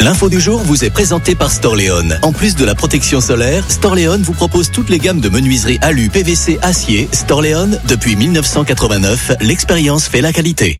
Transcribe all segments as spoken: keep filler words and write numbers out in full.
L'info du jour vous est présentée par Storléon. En plus de la protection solaire, Storléon vous propose toutes les gammes de menuiserie alu, P V C, acier. Storléon, depuis mille neuf cent quatre-vingt-neuf, l'expérience fait la qualité.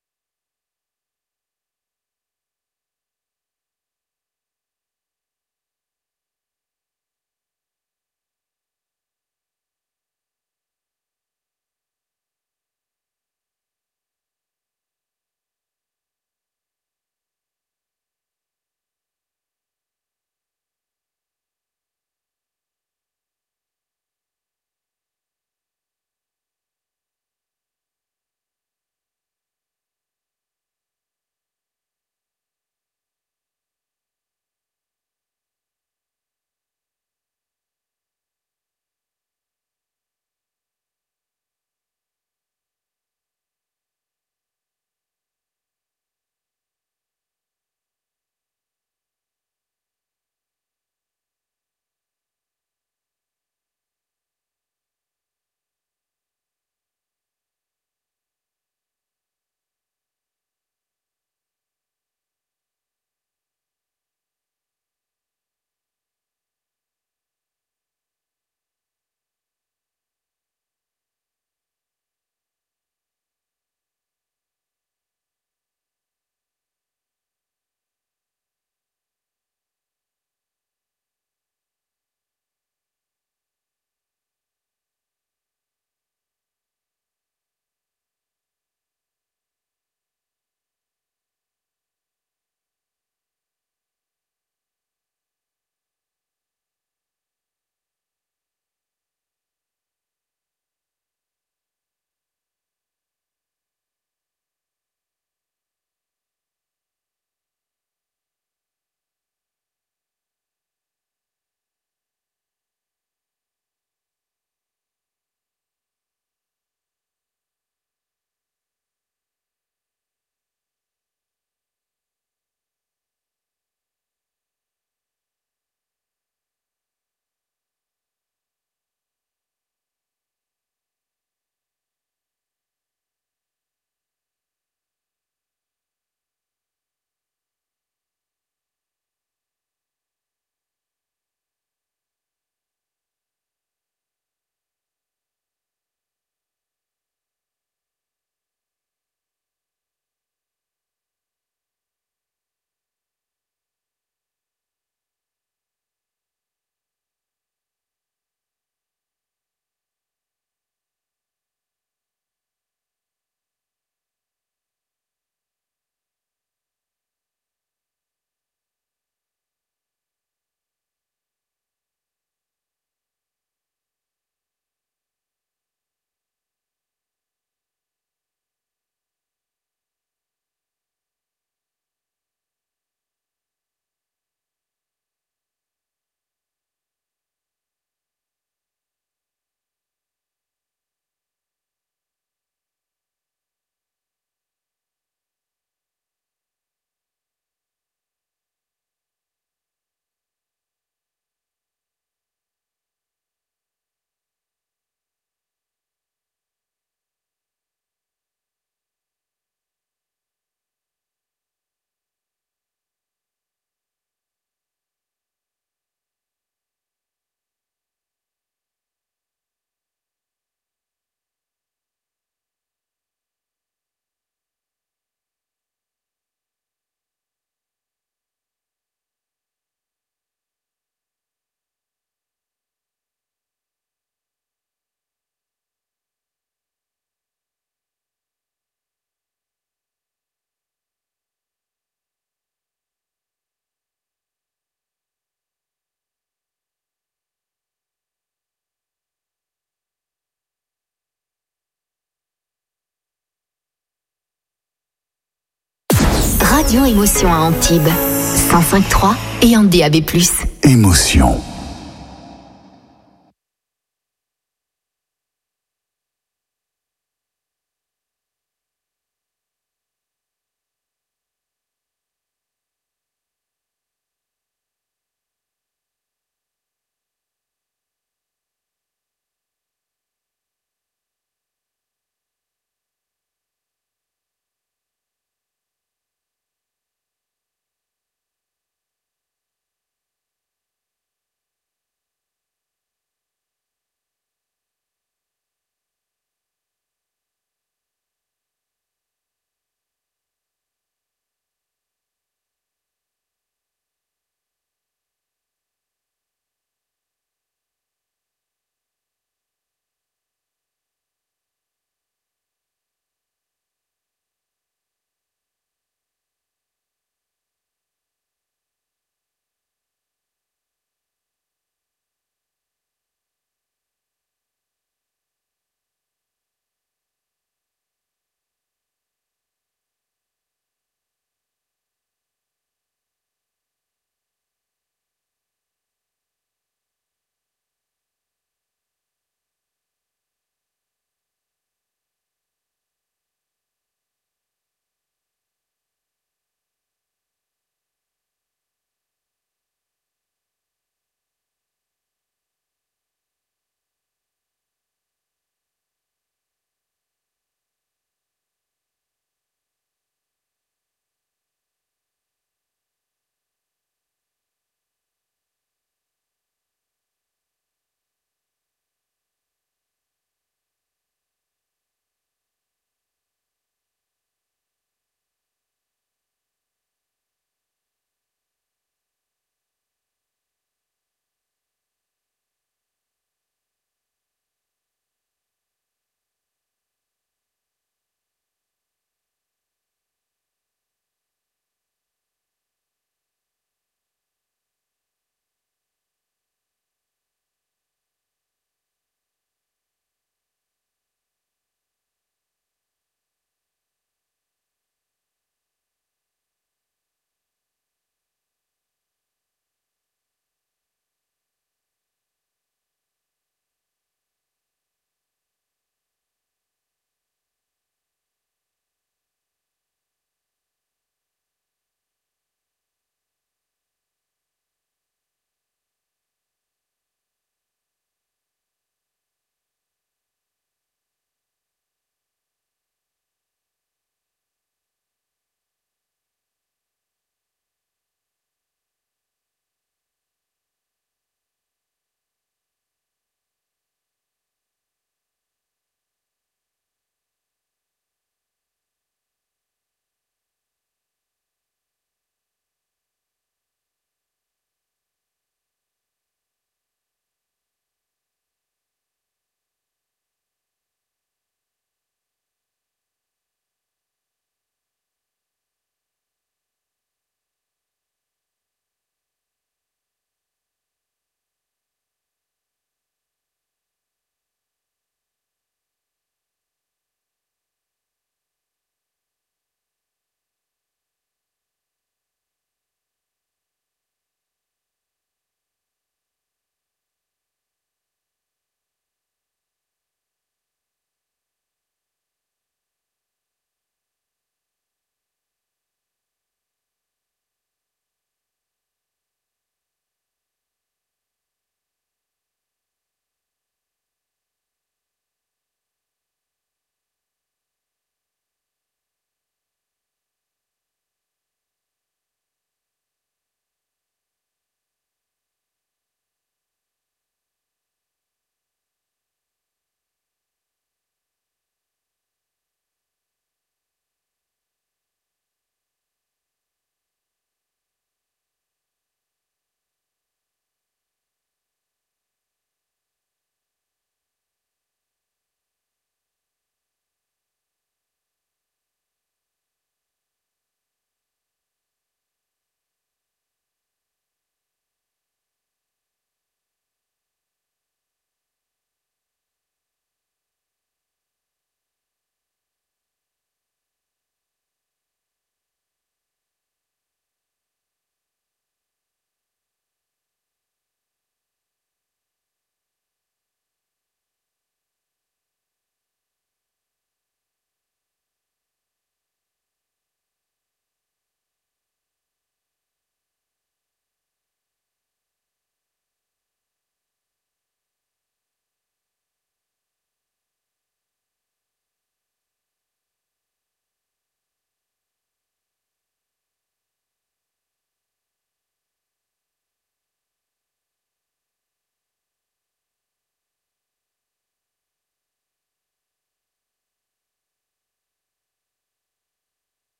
Radio Émotion à Antibes, cent cinq virgule trois et en D A B plus. Émotion.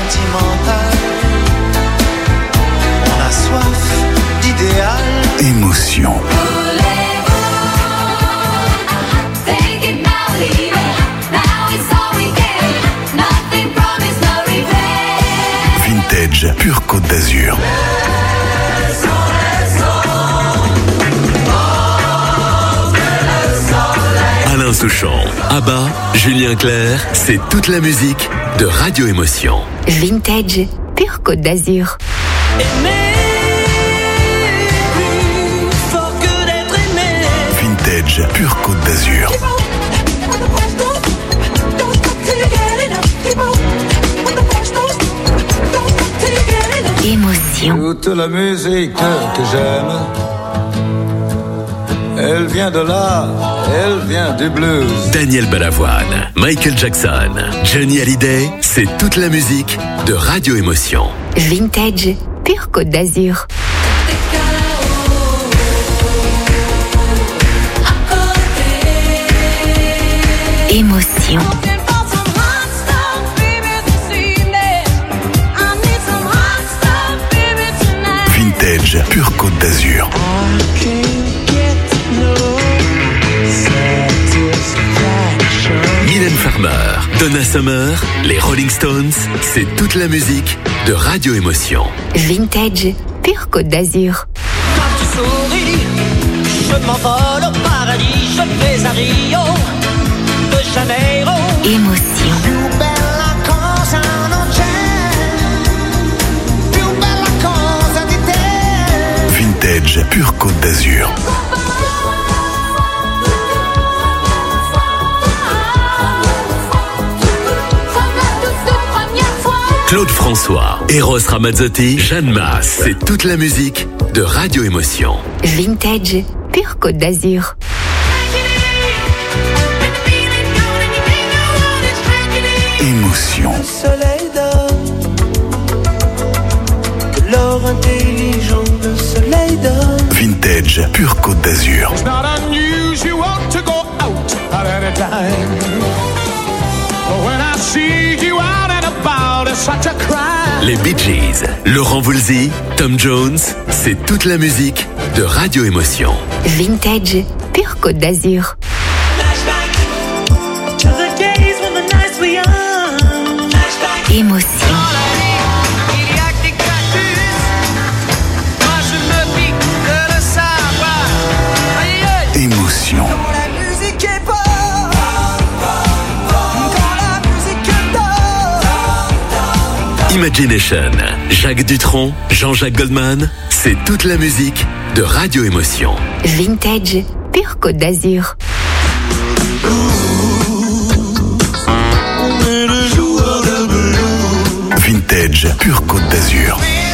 sentimental. On a soif d'idéal. Émotion. Vintage, pure Côte d'Azur. Alain Souchon, Abba, Julien Clerc, c'est toute la musique de Radio Émotion. Vintage, pure Côte d'Azur. Vintage, pure Côte d'Azur. Émotion. Toute la musique que j'aime, elle vient de là, elle vient du blues. Daniel Balavoine, Michael Jackson, Johnny Hallyday, c'est toute la musique de Radio Émotion. Vintage, pure Côte d'Azur. Émotion. Vintage, pure Côte d'Azur. Mylène Farmer, Donna Summer, les Rolling Stones, c'est toute la musique de Radio Émotion. Vintage, pure Côte d'Azur. Quand tu souris, je m'envole au paradis, je vais à Rio de Janeiro. Émotion. Più bella cosa non c'è, più bella cosa di te. Vintage, pure Côte d'Azur. Claude François, Eros Ramazzotti, Jeanne Masse, c'est toute la musique de Radio Émotion. Vintage, pure Côte d'Azur. Émotion. Le soleil d'or, de l'or intelligent, le soleil d'or. Vintage, pure Côte d'Azur. It's not unusual to go out at any time. But when I see you out and about, it's such a crime. Les Bee Gees, Laurent Voulzy, Tom Jones, c'est toute la musique de Radio Émotion. Vintage, pure Côte d'Azur. To the days when the nights were young. Émotion. Il y a que des cactus, moi je me pique de le savoir. Aïe aïe. Émotion. La musique est bonne, quand la musique est bonne. Imagination, Jacques Dutronc, Jean-Jacques Goldman, c'est toute la musique de Radio Émotion. Vintage, pure Côte d'Azur. Vintage, pure Côte d'Azur.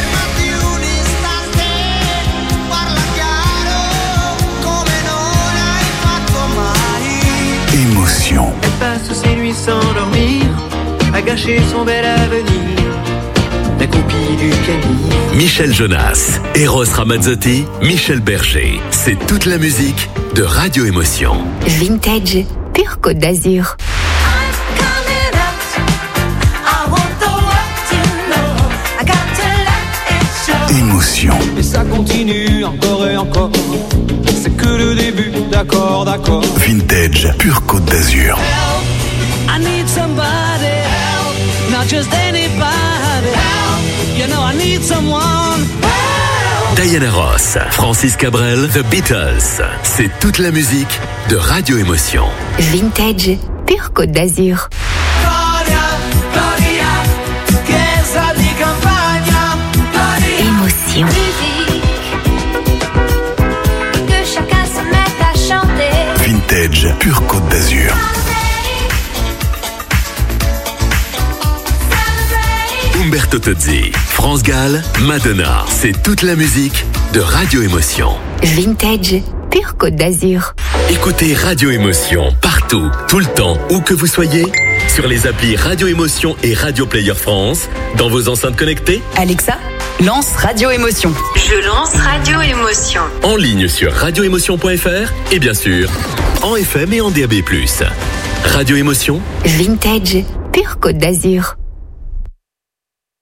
Émotion. Elle passe ses nuits sans dormir, à gâcher son bel avenir. La copie du Camille. Michel Jonas, Eros Ramazzotti, Michel Berger, c'est toute la musique de Radio Émotion. Vintage, pure Côte d'Azur. Émotion. Et ça continue encore et encore. C'est que le début, d'accord, d'accord. Vintage, pure Côte d'Azur. I need somebody help, not just anybody help. You know I need someone help. Diana Ross, Francis Cabrel, The Beatles, c'est toute la musique de Radio Émotion. Vintage, pure Côte d'Azur. Gloria, Gloria, chiesa di campagna. Gloria. Émotion. Que chacun se mette à chanter. Vintage, pure Côte d'Azur. Umberto Tozzi, France Gall, Madonna, c'est toute la musique de Radio Émotion. Vintage, pure Côte d'Azur. Écoutez Radio Émotion partout, tout le temps, où que vous soyez, sur les applis Radio Émotion et Radio Player France, dans vos enceintes connectées, Alexa, lance Radio Émotion. Je lance Radio Émotion. en ligne sur radio émotion point f r et bien sûr, en F M et en D A B plus. Radio Émotion, Vintage, pure Côte d'Azur.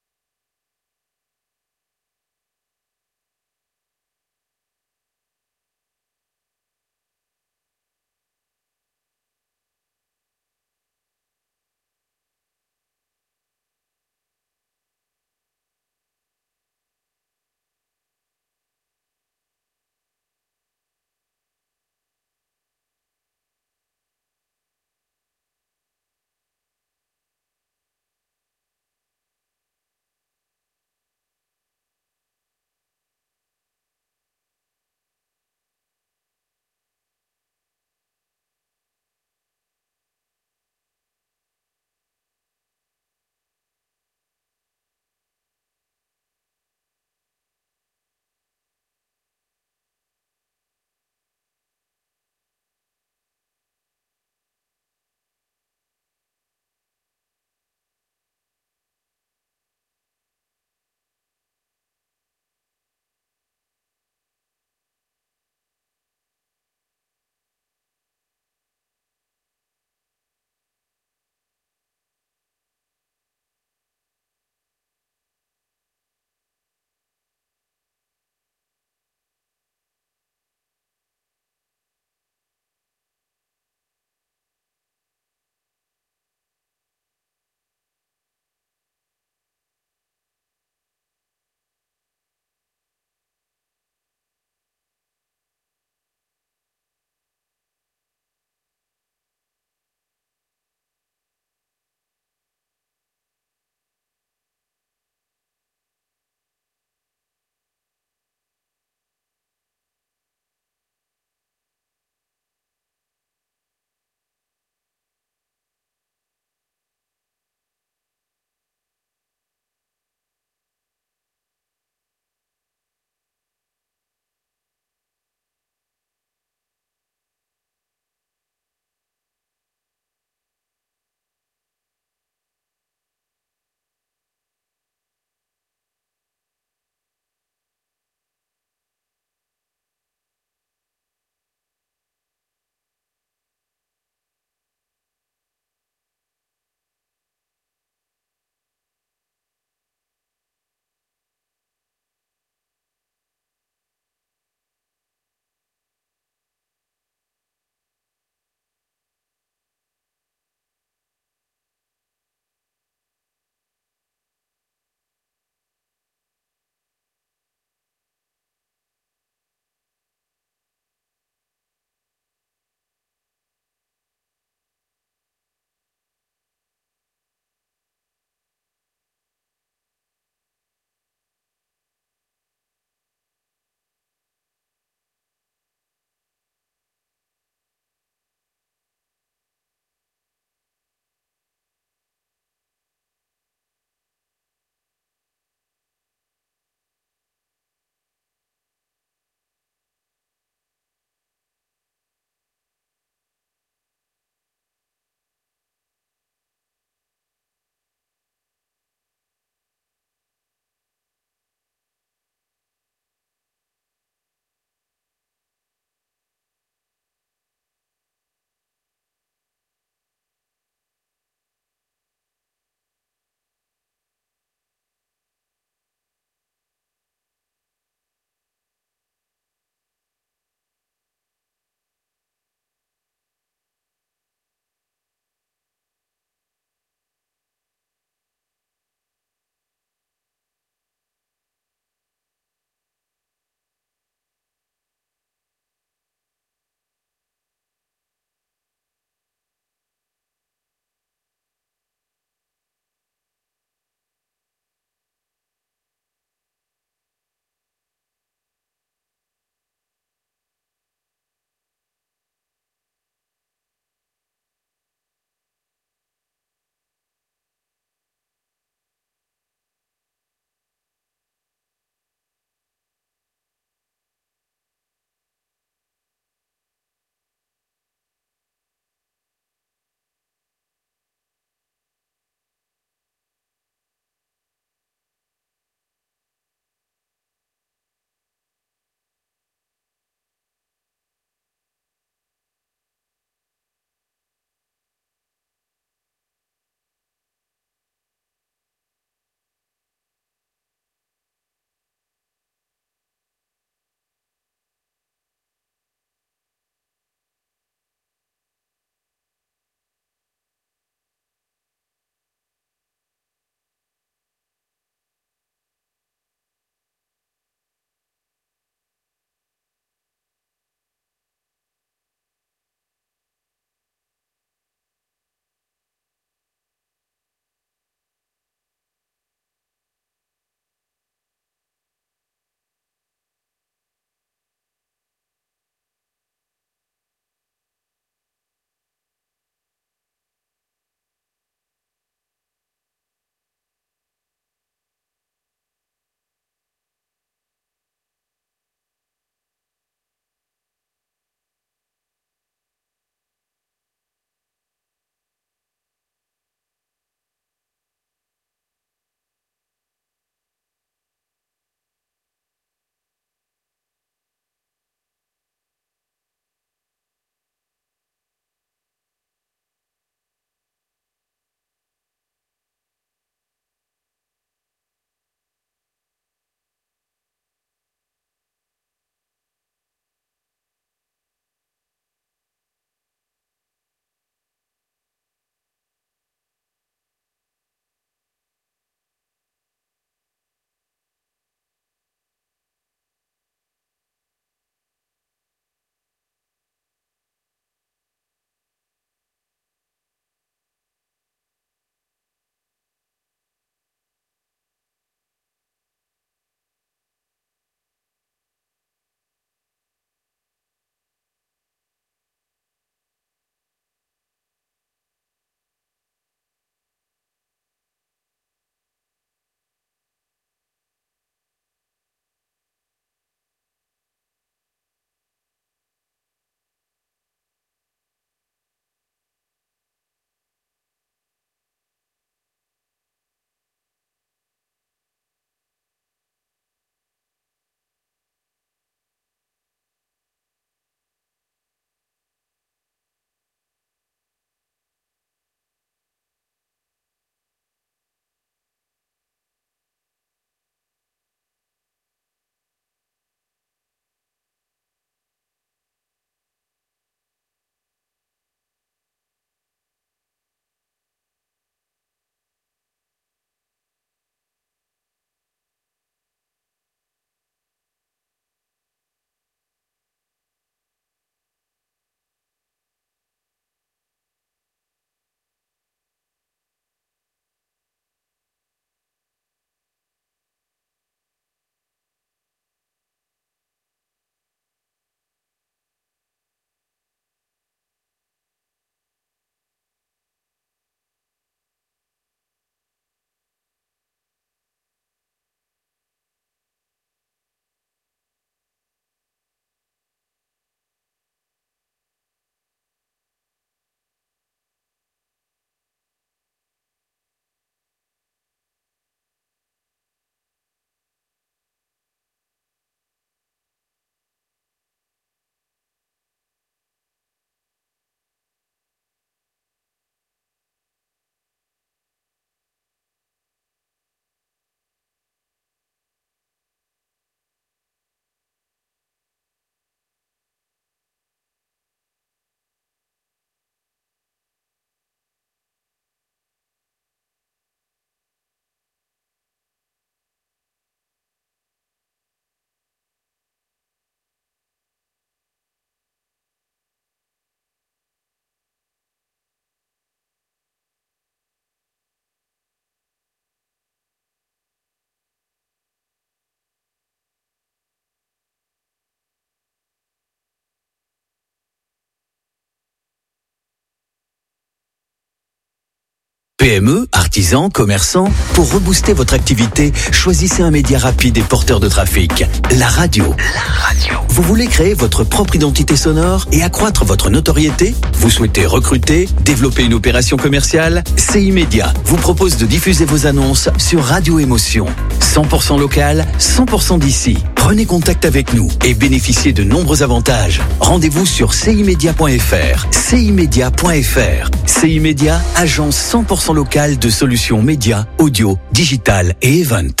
P M E, artisans, commerçants, pour rebooster votre activité, choisissez un média rapide et porteur de trafic. La radio. La radio. Vous voulez créer votre propre identité sonore et accroître votre notoriété? Vous souhaitez recruter, développer une opération commerciale? C I Média vous propose de diffuser vos annonces sur Radio Émotion. cent pour cent local, cent pour cent d'ici. Prenez contact avec nous et bénéficiez de nombreux avantages. Rendez-vous sur c i média point f r. c i média point f r. C I Média, agence cent pour cent locale de solutions médias, audio, digital et event.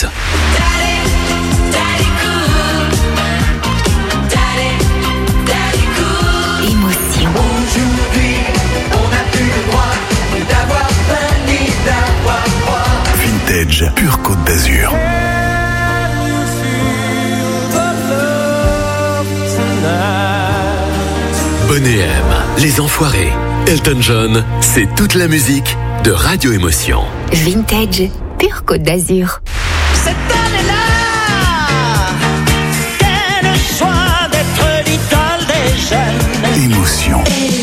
Émotion. Aujourd'hui, on n'a plus le droit d'avoir peur ni d'avoir froid. Vintage, pure Côte d'Azur. Bonnet M, Les Enfoirés. Elton John, c'est toute la musique de Radio Émotion. Vintage, pure Côte d'Azur. Cette année-là, t'es le choix d'être l'idole des jeunes. Émotion.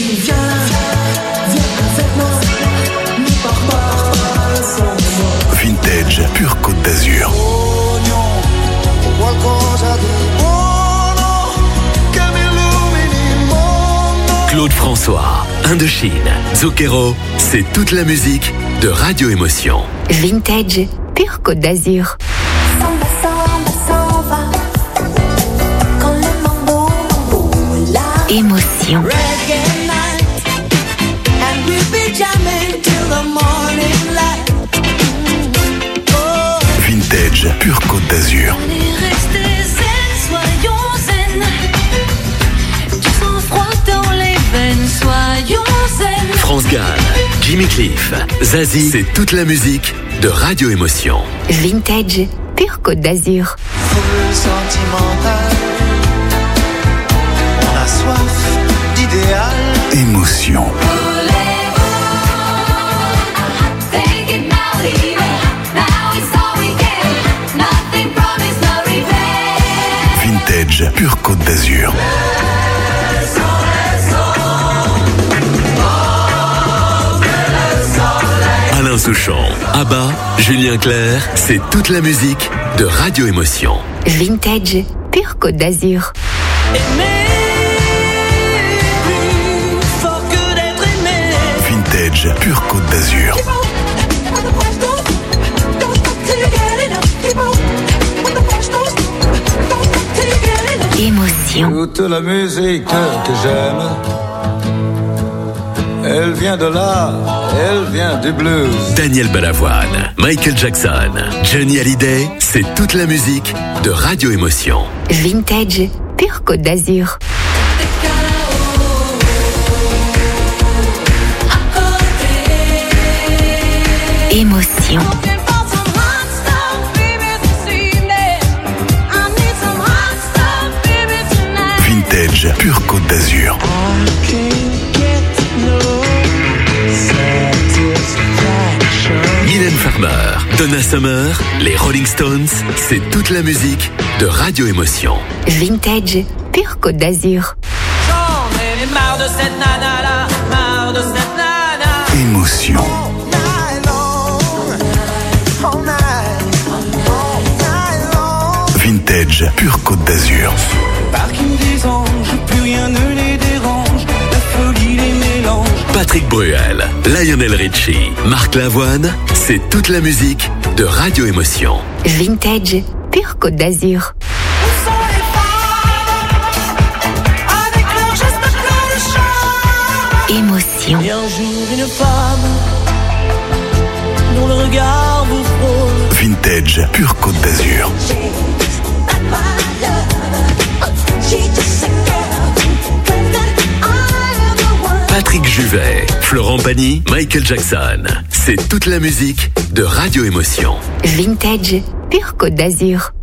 Vintage, pure Côte d'Azur. Claude François, Indochine, Zucchero, c'est toute la musique de Radio Émotion. Vintage, pure Côte d'Azur. Samba, samba, samba. Quand le mambo, mambo est là. Émotion. Reggae night, and we'll be jamming till the morning light. Oh, Vintage, pure Côte d'Azur. Allez, restez zen, soyons zen. Du sang-froid dans les veines, soyons zen. France Gall, Jimmy Cliff, Zazie, c'est toute la musique de Radio Émotion. Vintage, pure Côte d'Azur. Foule sentimentale, on a soif d'idéal. Émotion. Take it now, leave it. Now it's all we get. Nothing promised, no revenge. Vintage, pure Côte d'Azur. Alain Souchon, Abba, Julien Clerc, c'est toute la musique de Radio Émotion. Vintage, pure Côte d'Azur. aimer plus fort que d'être aimé. Vintage, pure Côte d'Azur. Émotion. Toute la musique que j'aime, elle vient de là, elle vient du blues. Daniel Balavoine, Michael Jackson, Johnny Hallyday, c'est toute la musique de Radio Émotion. Vintage, pure Côte d'Azur. Émotion. Vintage, pure Côte d'Azur. Mylène Farmer, Donna Summer, les Rolling Stones, c'est toute la musique de Radio Émotion. Vintage, pure Côte d'Azur. J'en ai marre de cette nana là, marre de cette nana. Émotion. Vintage, pure Côte d'Azur. Parking des anges, plus rien ne les dérange. La folie les mélange. Patrick Bruel, Lionel Richie, Marc Lavoine, c'est toute la musique de Radio Émotion. Vintage, pure Côte d'Azur. Émotion. Et un jour une femme dont le regard vous frôle. Vintage, pure Côte d'Azur. Patrick Juvet, Florent Pagny, Michael Jackson, c'est toute la musique de Radio Émotion. Vintage, pure Côte d'Azur.